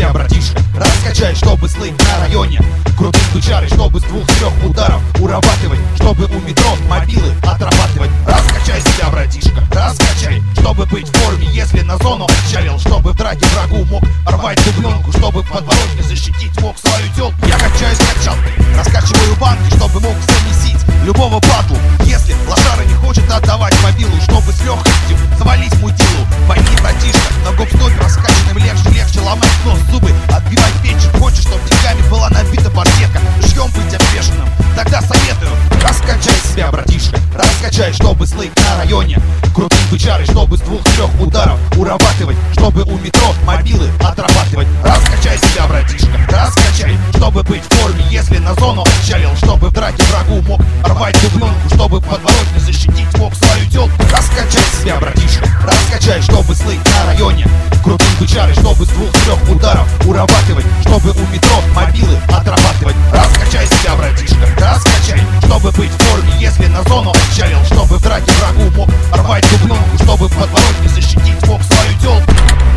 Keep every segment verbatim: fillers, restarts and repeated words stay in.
себя, братишка. Раскачай, чтобы слыть на районе крутым ключарей, чтобы с двух-трех ударов урабатывать, чтобы у метро мобилы отрабатывать. Раскачай себя, братишка, раскачай, чтобы быть в форме, если на зону отчалил, чтобы в драке врагу мог рвать дубленку, чтобы в подворотне защитить мог свою тёлку. Я качаюсь качалкой, раскачиваю банки, чтобы мог замесить любого батлу, если лошара не хочет отдавать мобилу, чтобы с легкостью завалить мудилу. Пойми, братишка, на гоп-стопе раскачанным легче, легче ломать нос, зубы, отбивать печень. Хочешь, чтоб деньгами была набита барсетка, ждем быть обвешенным, тогда советую. Раскачай себя, братишка, раскачай, чтобы слыть на районе крутым бычарой, чтобы с двух-трех ударов урабатывать, чтобы у метро мобилы отрабатывать. Раскачай себя, братишка, раскачай, чтобы быть в форме, если на зону отчалил, чтобы в драке врагу мог рвать дубленку, чтобы в подворотне защитить мог свою тёлку. Раскачай себя, братишка, раскачай, чтобы слыть на районе крутым бычарой, чтобы с двух-трех ударов урабатывать, чтобы у метро мобилы отрабатывать. Раскачай себя, братишка, раскачай, чтобы быть в форме, если на зону отчалил, чтобы в драке врагу мог рвать дубленку, чтобы в подворотне защитить мог свою тёлку.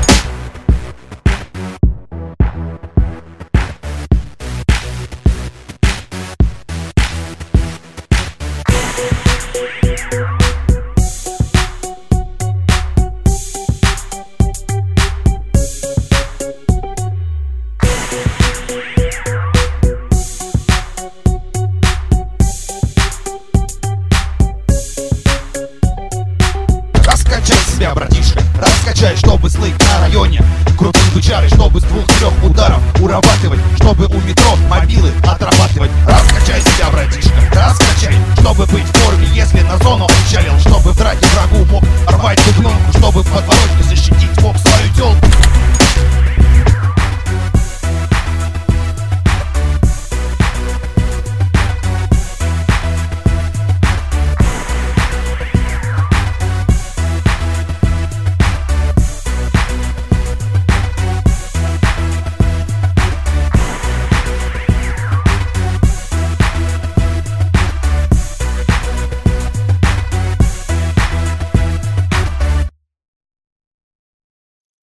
Раскачай себя, братишка, раскачай, чтобы слыть на районе крутым бычарой, чтобы с двух-трех ударов урабатывать, чтобы у метро мобилы отрабатывать. Раскачай себя, братишка, раскачай, чтобы быть в форме, если на зону отчалил, чтобы в драке врагу